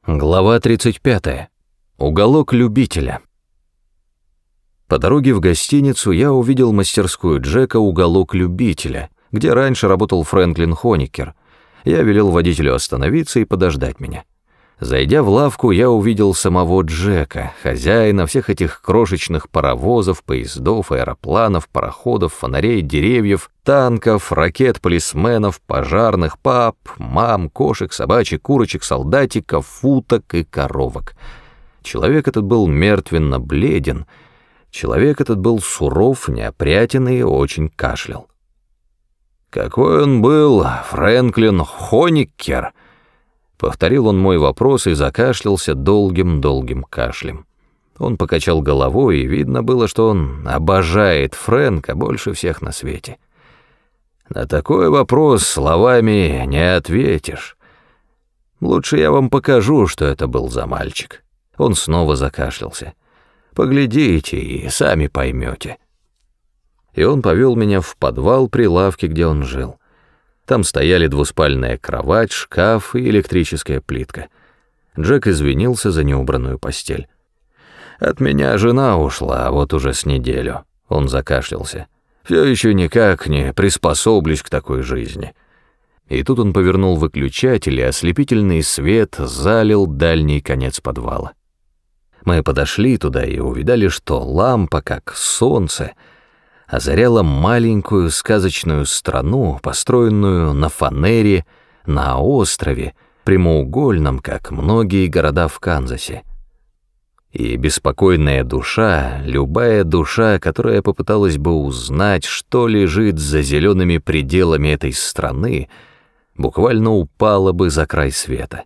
Глава 35. Уголок любителя. По дороге в гостиницу я увидел мастерскую Джека «Уголок любителя», где раньше работал Фрэнклин Хоникер. Я велел водителю остановиться и подождать меня. Зайдя в лавку, я увидел самого Джека, хозяина всех этих крошечных паровозов, поездов, аэропланов, пароходов, фонарей, деревьев, танков, ракет, полисменов, пожарных, пап, мам, кошек, собачек, курочек, солдатиков, уток и коровок. Человек этот был мертвенно бледен, человек этот был суров, неопрятен и очень кашлял. «Какой он был, Фрэнклин Хоникер?» Повторил он мой вопрос и закашлялся долгим-долгим кашлем. Он покачал головой, и видно было, что он обожает Фрэнка больше всех на свете. На такой вопрос словами не ответишь. Лучше я вам покажу, что это был за мальчик. Он снова закашлялся. Поглядите и сами поймете. И он повел меня в подвал при лавке, где он жил. Там стояли двуспальная кровать, шкаф и электрическая плитка. Джек извинился за неубранную постель. «От меня жена ушла, вот уже с неделю». Он закашлялся. «Все еще никак не приспособлюсь к такой жизни». И тут он повернул выключатель, и ослепительный свет залил дальний конец подвала. Мы подошли туда и увидали, что лампа, как солнце, озаряла маленькую сказочную страну, построенную на фанере, на острове, прямоугольном, как многие города в Канзасе. И беспокойная душа, любая душа, которая попыталась бы узнать, что лежит за зелеными пределами этой страны, буквально упала бы за край света.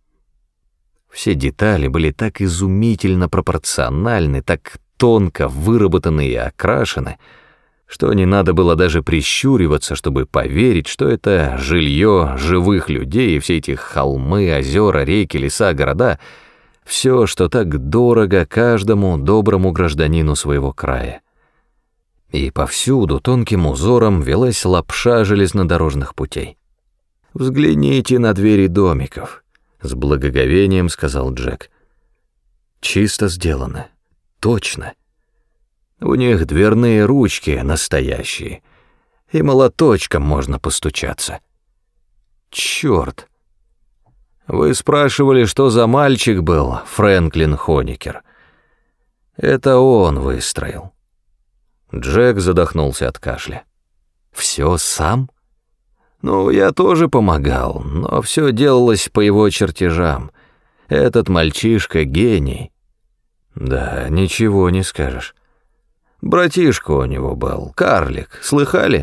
Все детали были так изумительно пропорциональны, так тонко выработаны и окрашены, что не надо было даже прищуриваться, чтобы поверить, что это жилье живых людей, и все эти холмы, озера, реки, леса, города — все, что так дорого каждому доброму гражданину своего края. И повсюду тонким узором велась лапша железнодорожных путей. «Взгляните на двери домиков», — с благоговением сказал Джек. «Чисто сделано, точно. У них дверные ручки настоящие, и молоточком можно постучаться. Черт! Вы спрашивали, что за мальчик был Фрэнклин Хоникер. Это он выстроил». Джек задохнулся от кашля. «Все сам? Ну, я тоже помогал, но все делалось по его чертежам. Этот мальчишка — гений». «Да, ничего не скажешь. Братишка у него был, карлик, слыхали?»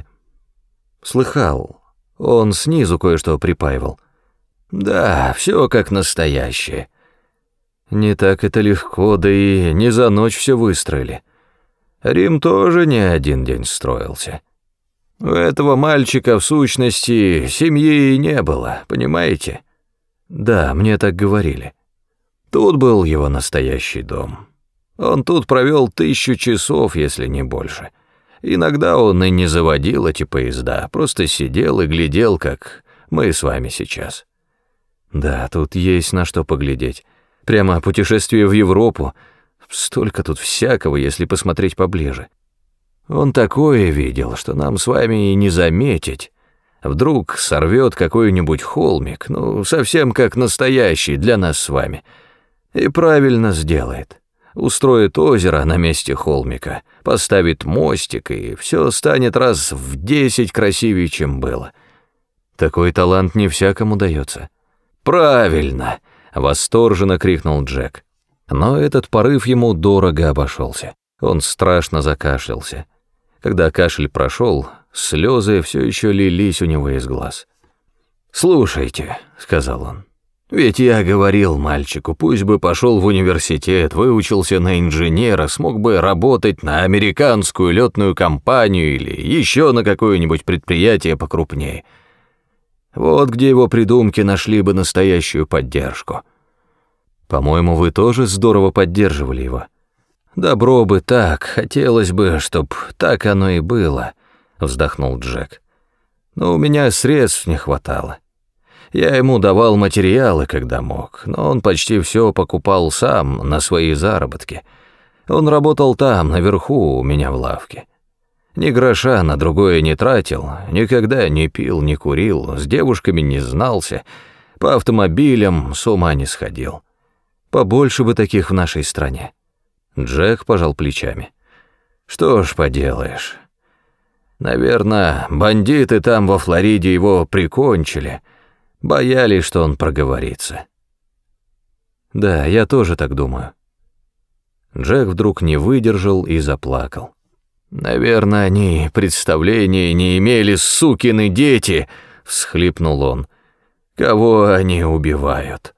«Слыхал. Он снизу кое-что припаивал». «Да, все как настоящее». «Не так это легко, да и не за ночь все выстроили. Рим тоже не один день строился. У этого мальчика, в сущности, семьи и не было, понимаете?» «Да, мне так говорили». «Тут был его настоящий дом. Он тут провел 1000 часов, если не больше. Иногда он и не заводил эти поезда, просто сидел и глядел, как мы с вами сейчас». «Да, тут есть на что поглядеть. Прямо путешествие в Европу. Столько тут всякого, если посмотреть поближе. Он такое видел, что нам с вами и не заметить. Вдруг сорвет какой-нибудь холмик, ну, совсем как настоящий для нас с вами, и правильно сделает. Устроит озеро на месте холмика, поставит мостик, и все станет раз в 10 красивее, чем было. Такой талант не всякому дается». «Правильно!» — восторженно крикнул Джек. Но этот порыв ему дорого обошелся. Он страшно закашлялся. Когда кашель прошел, слезы все еще лились у него из глаз. «Слушайте», — сказал он, — «ведь я говорил мальчику, пусть бы пошел в университет, выучился на инженера, смог бы работать на американскую летную компанию или еще на какое-нибудь предприятие покрупнее. Вот где его придумки нашли бы настоящую поддержку. По-моему, вы тоже здорово поддерживали его». «Добро бы так, хотелось бы, чтоб так оно и было», — вздохнул Джек. «Но у меня средств не хватало. Я ему давал материалы, когда мог, но он почти все покупал сам на свои заработки. Он работал там, наверху, у меня в лавке. Ни гроша на другое не тратил, никогда не пил, не курил, с девушками не знался, по автомобилям с ума не сходил. Побольше бы таких в нашей стране. Джек пожал плечами. Что ж поделаешь. Наверное, бандиты там во Флориде его прикончили, боялись, что он проговорится. Да, я тоже так думаю. Джек вдруг не выдержал и заплакал. «Наверное, они представления не имели, сукины дети», — всхлипнул он. «Кого они убивают?»